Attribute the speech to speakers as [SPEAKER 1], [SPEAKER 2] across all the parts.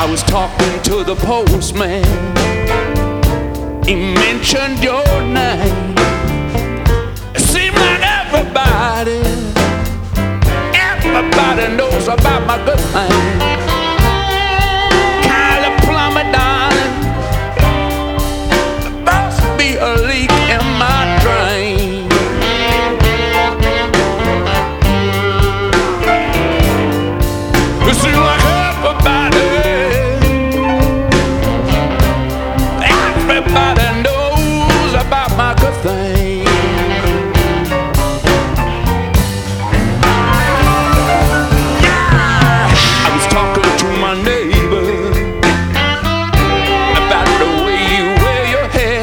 [SPEAKER 1] was talking to the postman. He mentioned your name. It seemed like everybody knows about my good thing. Kylie Plumber, darling, there must be a leak in my drain. It seems like everybody knows about my good thing. Yeah, I was talking to my neighbor about the way you wear your hair.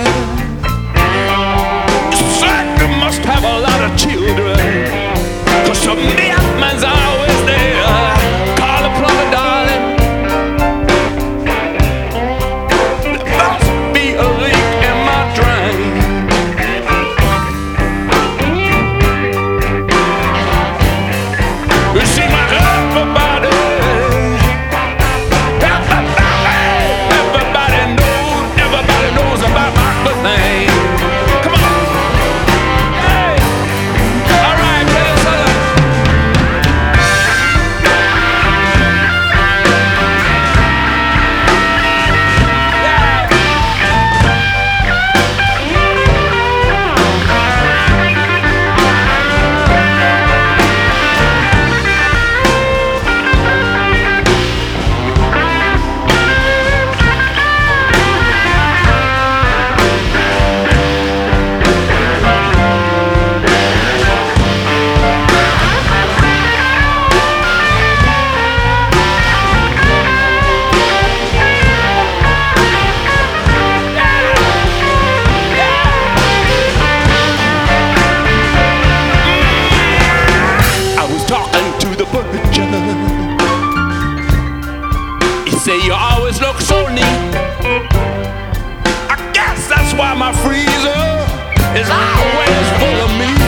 [SPEAKER 1] You certainly must have a lot of children, 'cause some man's always there. Call the plumber, darling. Say you always look so neat. I guess that's why my freezer is always full of meat.